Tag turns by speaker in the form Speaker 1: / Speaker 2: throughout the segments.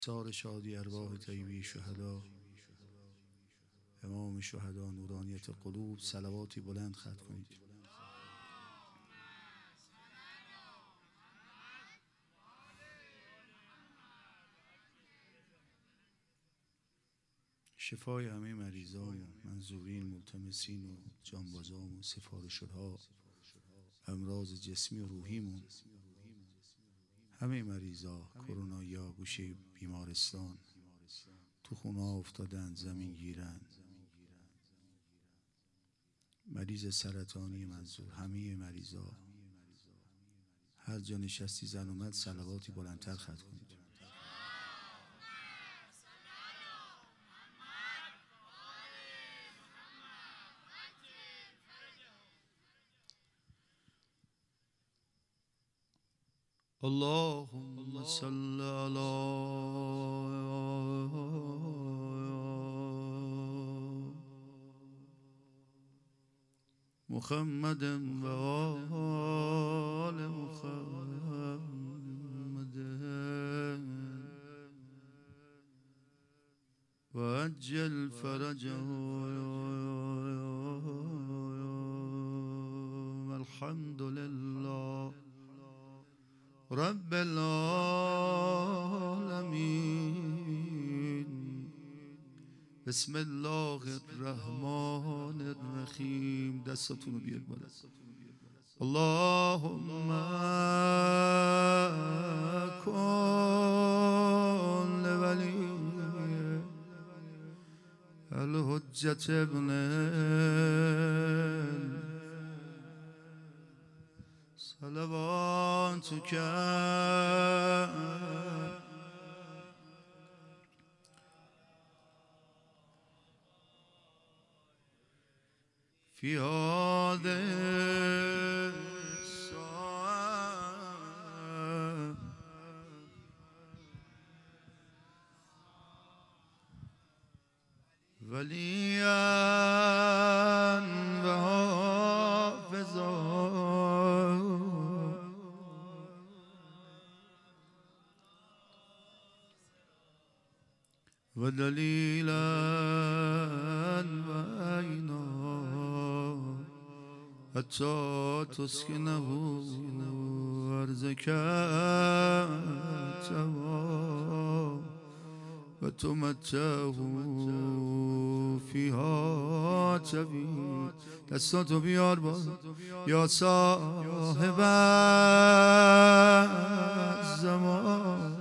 Speaker 1: سار شادی ارواح طیبی شهدا، امام شهدا، نورانیت قلوب، صلواتی بلند ختم کنید. شفای همه مریضان، منظورین، ملتمسین و جانبازان و سفارش‌ها، امراض جسمی و روحیمون، همه مریضا، کرونایا، گوشه بیمارستان، تو خونه افتادن، زمین گیرن، مریض سرطانی منظور، همه مریضا، هر جا نشستی زن اومد، صلواتی بلندتر ختم کنید. اللهم صل على محمد و آل محمد و عجل فرجه الحمد لله رب العالمین. بسم الله الرحمن الرحیم. دستاتونو بیاد بالا. اللهم کن لولی الحجة ابن صلواتك في هذه الساعة وليا وحافظا ودليلا وعينا حتى تسكنه أرضك وتمتعه فيها طويلا. دستاتو بیار بالا. یا صاحب الزمان،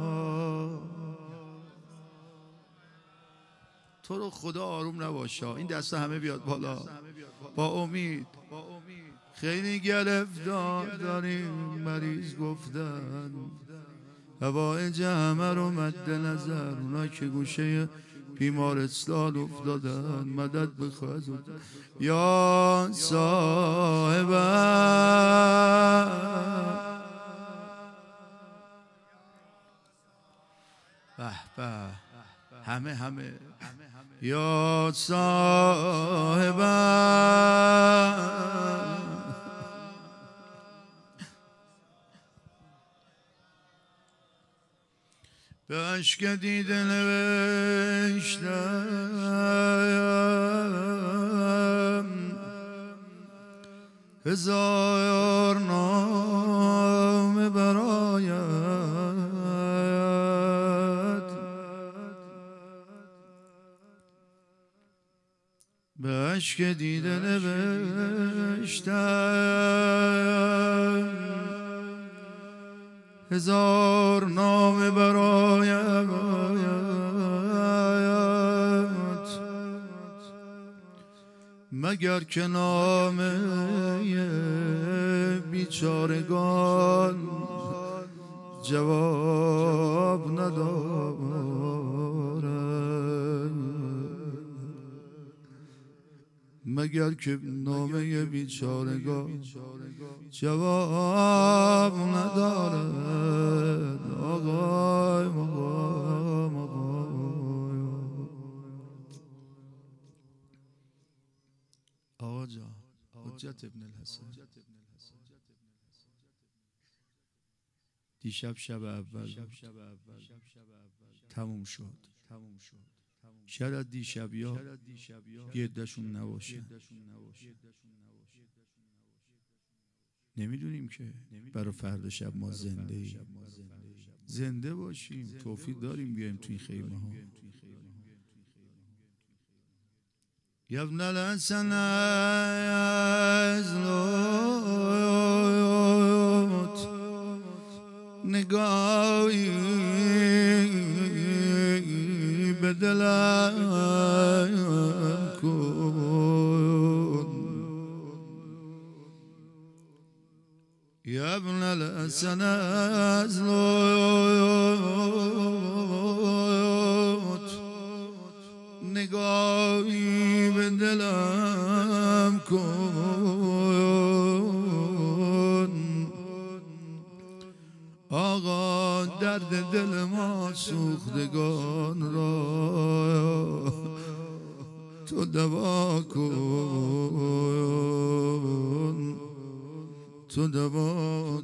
Speaker 1: تو رو خدا آروم نباشه. این دسته همه بیاد بالا با امید. خیلی گرفتار داریم، مریض گفتن هوای همه رو مد نظر، اونا که گوشه بیمارستان افتادن مدد بخواهد. یا صاحب به به همه یا صاحب به عشق دیده نوشتم هزار نامه برایت، به عشق دیده نوشتم هزار نامه برایت، مگر که نامه بیچارگان جواب ندارد، مگر که نامه بیچارگان جواب ندارد. آقای آقا جان حجت ابن الحسن دیشب شب اول تموم شد. شاید از دیشبیا یه عده‌شون نباشن. نمیدونیم که برای فردا شب ما زنده باشیم. توفیق داریم بیایم تو این خیمه ها. یبن الحسن از لطف نگاهی به دلم کن. یبن الحسن از لطف نگاهی به دلم کن. آقا درد دل ما سوختگان را تو دوا کن، تو دوا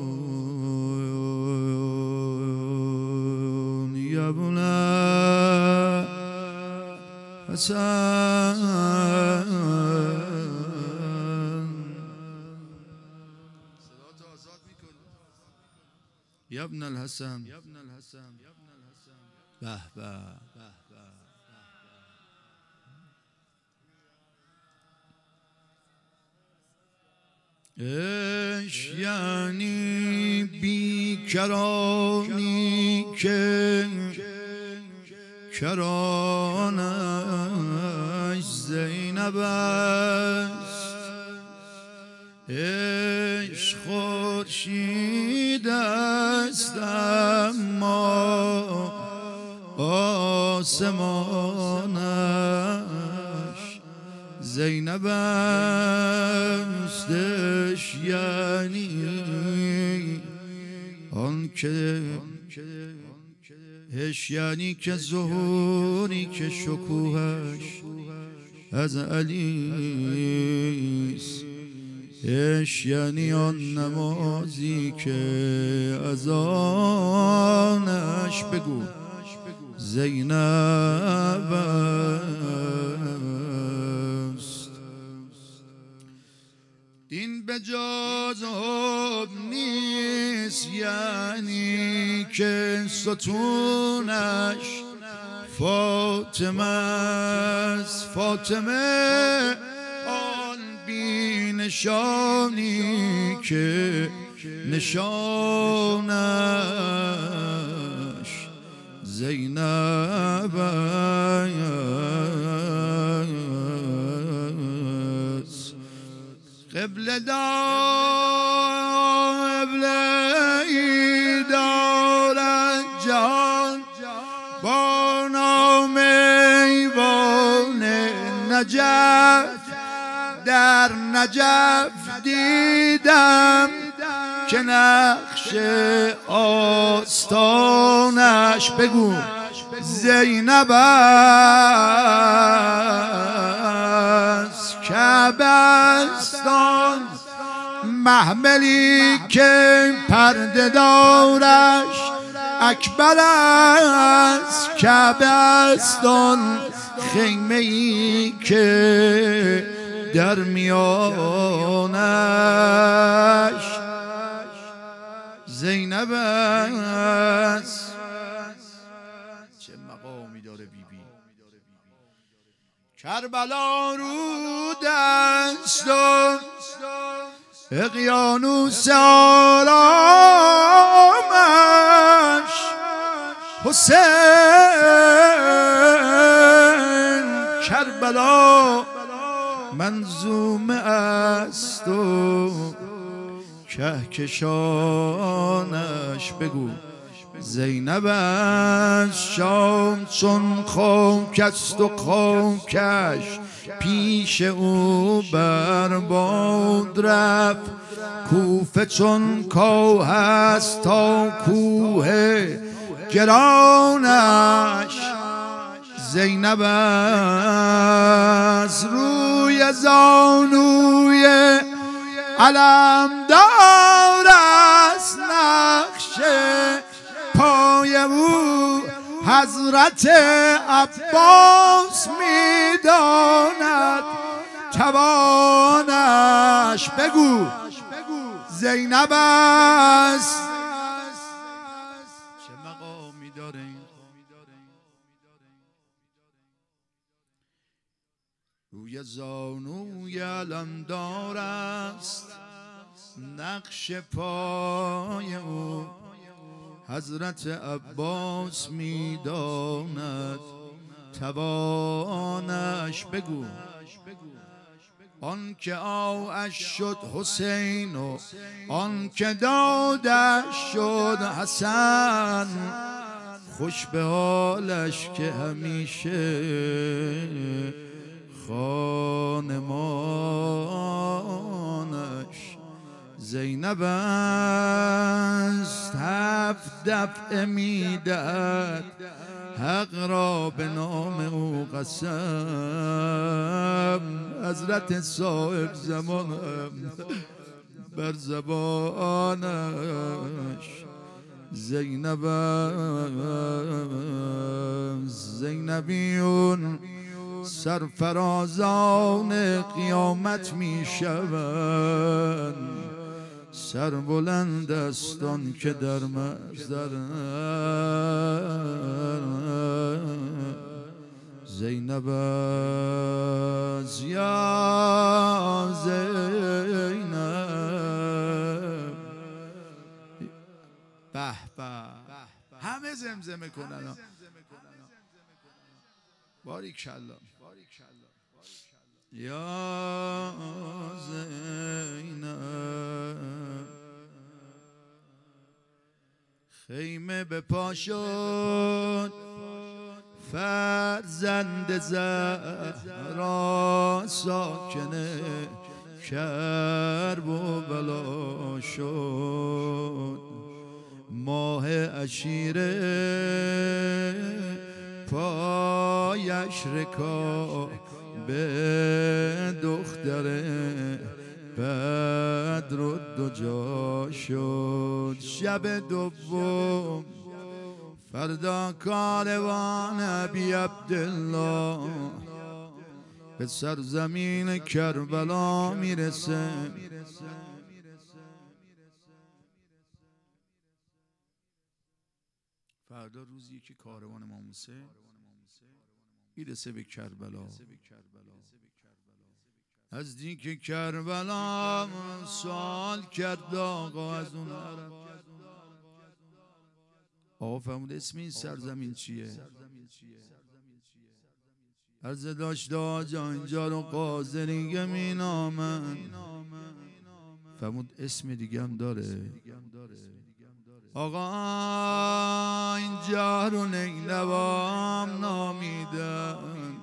Speaker 1: کن. یبن حسن یبن الحسن به به عشق یعنی بیکرانی که کرانش زینب است. عشق خورشید است اما آسمانش زینب استش، یعنی آن که یعنی که ظهوری که شکوهش از علیست. یعنی آن نمازی که از آنش بگو زینب است. این به جز حب نیست، یعنی که ستونش فاطمه است. فاطمه آن بی نشانی که نشانش زینب است. قبله دارد جان با نام ایوان نجف. در نجف دیدم که نقش آستانش بگو زینب است. کعبستان محملی که پرده دارش اکبر است. کعبستان خیمه ای که در میانش زینب است. چه مقامی داره بیبی. کربلا رود است و اقیانوس آرامش. حسین کربلا منظومه است و کهکشانش بگو زینب است. شام چون خاک است و خاکش پیش او برباد رفت. کوفه چون کوه است تا کوه گرانش زینب است. روی زانوی علمدار است نقش حضرت عباس میداند توانش. بگو زینب است. چه مقامی داره این؟ روی زانوی علمدار است نقش پای او، حضرت عباس میداند توانش. بگو آن که آوش شد حسین و آن که دادش شد حسن، خوش به حالش که همیشه خانمانش زینب است. 7 دفعه میدهد حق را به نام او قسم، حضرت صاحب زمان بر زبانش زینب است. زینبیون سرفرازان قیامت می شوند، سر بلند است آن که در محضر زینب است. یا زینب به به، همه زمزمه کنن. باریکالله. یا زینب خیمه به پا شد فرزند زهرا، ساکنه کرب و بلا شد. ماه عشیره پایش رکا به دختر بدر و دو جا شد. شب دوم فردا کاروان ابی عبدالله به سرزمین کربلا میرسه. فردا روزی که کاروان امام حسین میرسه به کربلا. از دیگه کربلا سوال کرد آقا از اون عرب، آقا فرمود اسم این سرزمین چیه؟ عرض داشت آجا اینجا رو قاضریه می نامن. فرمود اسم دیگه هم داره؟ آقا اینجا رو نینوام نامیدن.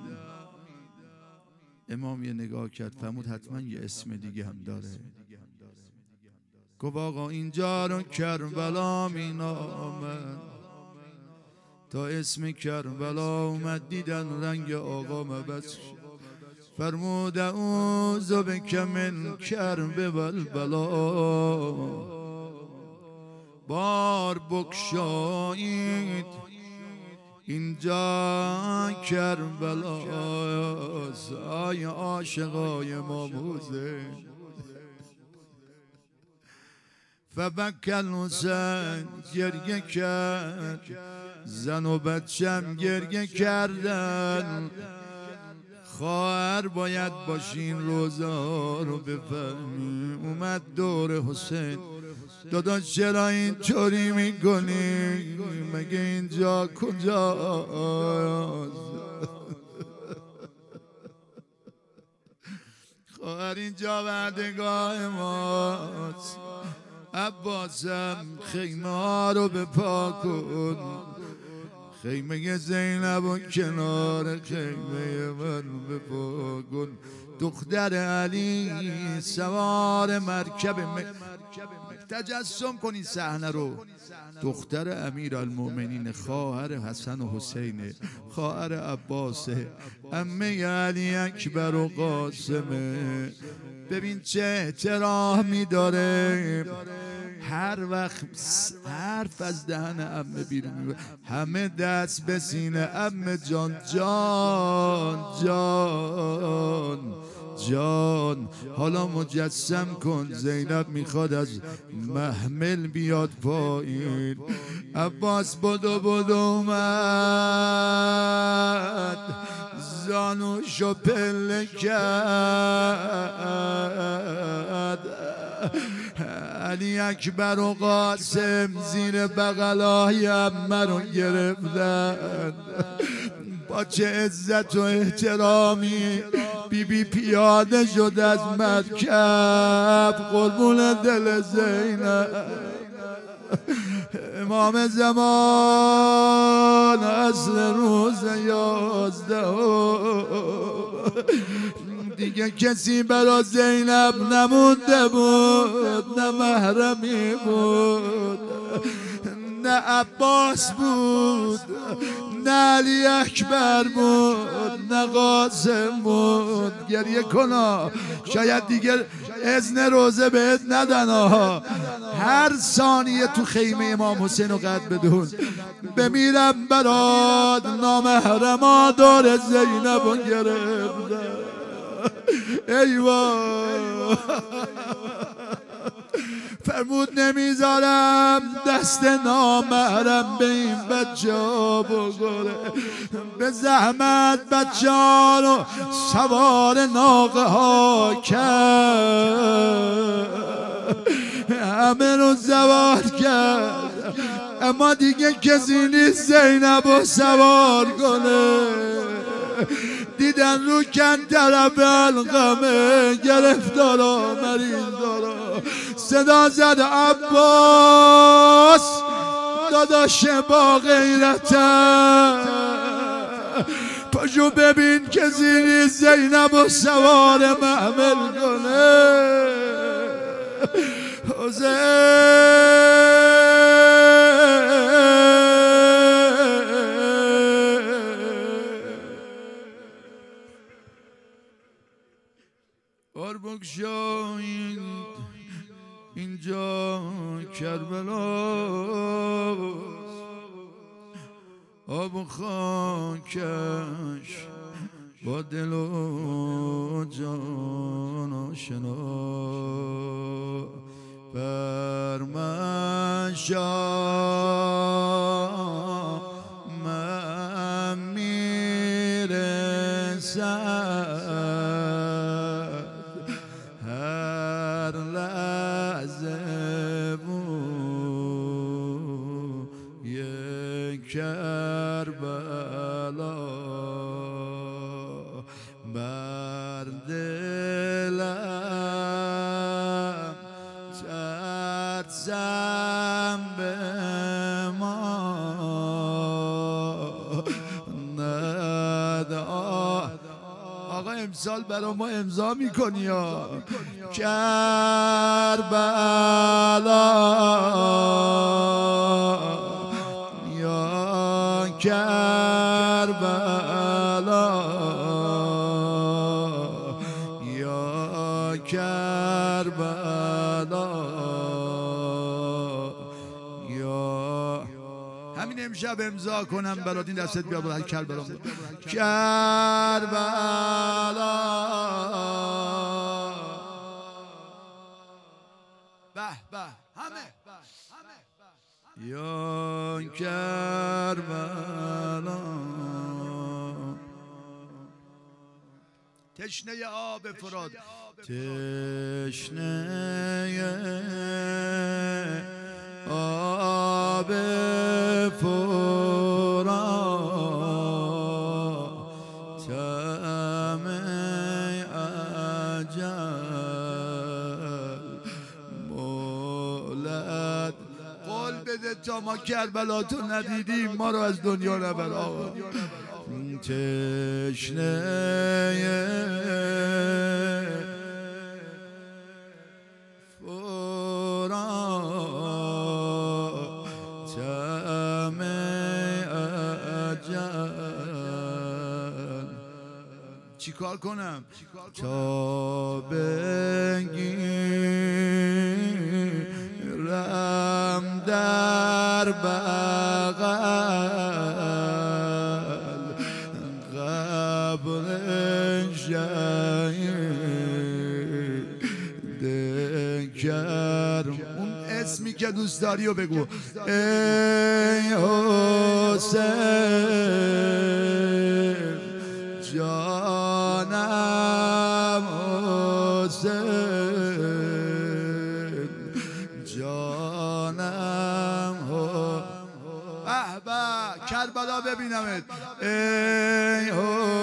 Speaker 1: امام یه نگاه کرد فرمود حتما یه اسم دیگه هم داره. گفت آقا اینجا رو کربلا می نامن. تا اسم کربلا اومد دیدن رنگ آقا مبس. فرمود اعوذ بک من کرب والبلا. بار بگشایید اینجا کربلاست. آی عاشقای امام حسین. فبکل حسین گریه کرد، زن و بچم گریه کردن. خواهر باید باشین روزه ها رو بفهمی. اومد دور حسین، داداش چرا اینطوری میکنی؟ مگه اینجا کجاست؟ خواهر اینجا وعدگاه ماست. عباسم خیمه ها رو بپا کن. خیمه زینب و کنار خیمه من بپا کن. دختر علی سوار مرکب تجسم کنی صحنه رو. دختر امیرالمومنین، خواهر حسن و حسین، خواهر عباس، عمه علی اکبر و قاسمه. ببین چه احترامی داره. هر وقت حرف از دهن عمه بیرون میاد همه دست به سینه عمه جان جان جان جان. حالا مجسم کن زینب میخواد از محمل بیاد پایین. عباس بدو اومد زانوشو پله کرد. علی اکبر و قاسم زیر بغلای عمه رو گرفتن. با چه عزت و احترامی بی پیاده شد از مرکب قربون دل زینب. امام زمان اصل روز 11 دیگه کسی برا زینب نمونده بود، نه محرمی بود، نه عباس بود، نه علی اکبر بود، نه قاسم بود. گریه کنا شاید دیگه اذن روزه بهت ندن ها. هر ثانیه تو خیمه امام حسین رو قد بدون بمیرم برات. نامحرما دور زینب رو گرفتن. ایوان فرمود نمیذارم دست نامحرم به این بچه ها بگره. به زحمت بچه ها رو سوار ناقه ها کرد، همه رو سوار کرد، اما دیگه کسی نیست زینب رو سوار کنه. دیدن رو کن طرف القمه گرفتارا مریضارا صدا زد عباس داداش با غیرتم پاشو ببین کسی نیست زینب و سوار محمل کنه. بگشایید اینجا کربلا آب و خاکش با دل و جان آشنا. بر من شاه من میرسد هر لحظه بوی کربلا بر دلم ترسم به ما آقا امسال برای ما امضا میکنی یا کربلا یا کربلا یا کربلا یا همین امشب امضا کنم برات این دستت بیاد برای کربلا کربلا به به همه یا کربلا تشنه آب فرات تشنه آب فرات طعم اجل مولد قول بده تا ما کربلا تو ندیدیم ما رو از دنیا نبر آقا. تشنه فرات طعم اجل چی کار کنم تا بگیرم در بغل قبر شهید کرم. اون اسمی که دوست داری و بگو. ای حسین جانم، حسین جانم. به به کربلا ببینمت. ای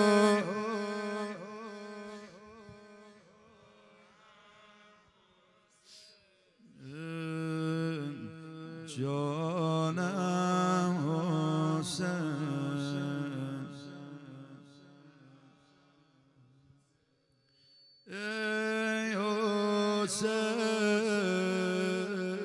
Speaker 1: جانم حسین، ای حسین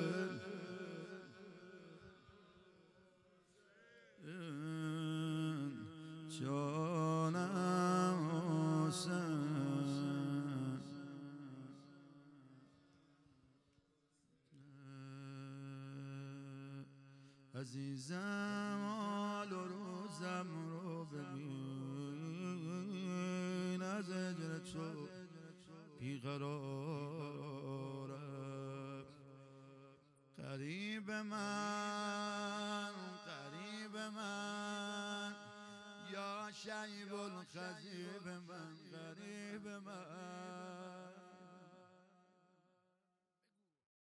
Speaker 1: جانم حسین. عزیزم حال و روزم رو ببین، از هجر تو بیقرارم. قریب من یا شیب الخزیب من، قریب من